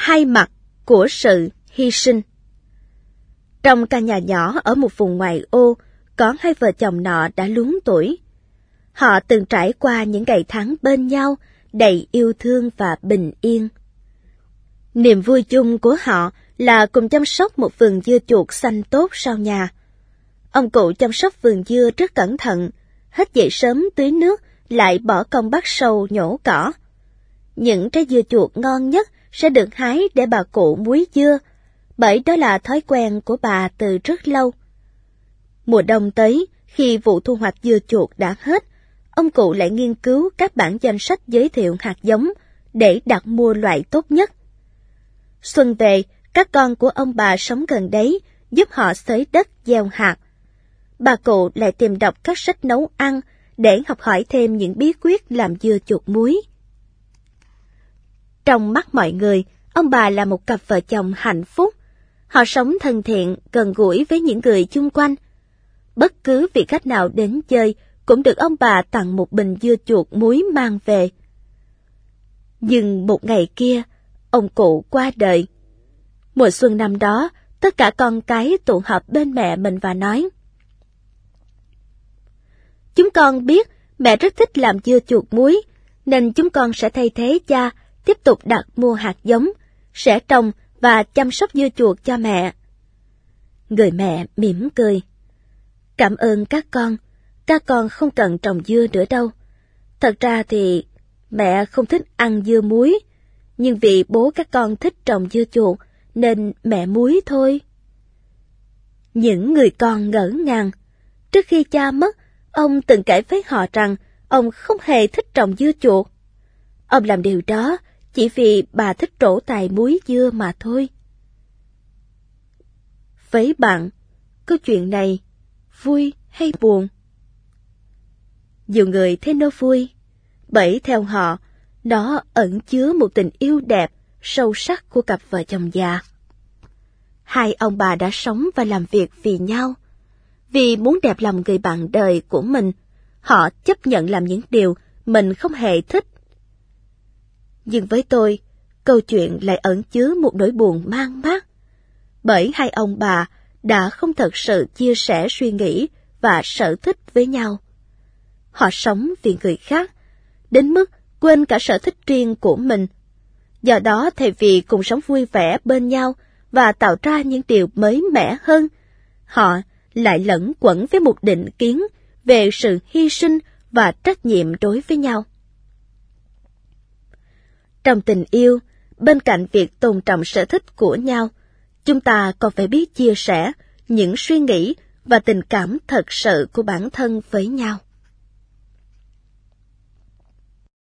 Hai mặt của sự hy sinh. Trong căn nhà nhỏ ở một vùng ngoại ô, có hai vợ chồng nọ đã luống tuổi. Họ từng trải qua những ngày tháng bên nhau, đầy yêu thương và bình yên. Niềm vui chung của họ là cùng chăm sóc một vườn dưa chuột xanh tốt sau nhà. Ông cụ chăm sóc vườn dưa rất cẩn thận, hết dậy sớm tưới nước, lại bỏ công bắt sâu nhổ cỏ. Những trái dưa chuột ngon nhất sẽ được hái để bà cụ muối dưa, bởi đó là thói quen của bà từ rất lâu. Mùa đông tới, khi vụ thu hoạch dưa chuột đã hết, ông cụ lại nghiên cứu các bản danh sách giới thiệu hạt giống để đặt mua loại tốt nhất. Xuân về, các con của ông bà sống gần đấy giúp họ xới đất gieo hạt. Bà cụ lại tìm đọc các sách nấu ăn để học hỏi thêm những bí quyết làm dưa chuột muối. Trong mắt mọi người, ông bà là một cặp vợ chồng hạnh phúc. Họ sống thân thiện, gần gũi với những người chung quanh. Bất cứ vị khách nào đến chơi cũng được ông bà tặng một bình dưa chuột muối mang về. Nhưng một ngày kia, ông cụ qua đời. Mùa xuân năm đó, tất cả con cái tụ họp bên mẹ mình và nói: "Chúng con biết mẹ rất thích làm dưa chuột muối, nên chúng con sẽ thay thế cha, tiếp tục đặt mua hạt giống, sẽ trồng và chăm sóc dưa chuột cho mẹ." Người mẹ mỉm cười: "Cảm ơn các con không cần trồng dưa nữa đâu. Thật ra thì mẹ không thích ăn dưa muối, nhưng vì bố các con thích trồng dưa chuột nên mẹ muối thôi." Những người con ngỡ ngàng. Trước khi cha mất, ông từng kể với họ rằng ông không hề thích trồng dưa chuột. Ông làm điều đó chỉ vì bà thích trổ tài muối dưa mà thôi. Với bạn, câu chuyện này vui hay buồn? Nhiều người thấy nó vui, bởi theo họ, nó ẩn chứa một tình yêu đẹp, sâu sắc của cặp vợ chồng già. Hai ông bà đã sống và làm việc vì nhau. Vì muốn đẹp lòng người bạn đời của mình, họ chấp nhận làm những điều mình không hề thích. Nhưng với tôi, câu chuyện lại ẩn chứa một nỗi buồn man mác, bởi hai ông bà đã không thật sự chia sẻ suy nghĩ và sở thích với nhau. Họ sống vì người khác, đến mức quên cả sở thích riêng của mình. Do đó, thay vì cùng sống vui vẻ bên nhau và tạo ra những điều mới mẻ hơn, họ lại lẫn quẩn với một định kiến về sự hy sinh và trách nhiệm đối với nhau. Trong tình yêu, bên cạnh việc tôn trọng sở thích của nhau, chúng ta còn phải biết chia sẻ những suy nghĩ và tình cảm thật sự của bản thân với nhau.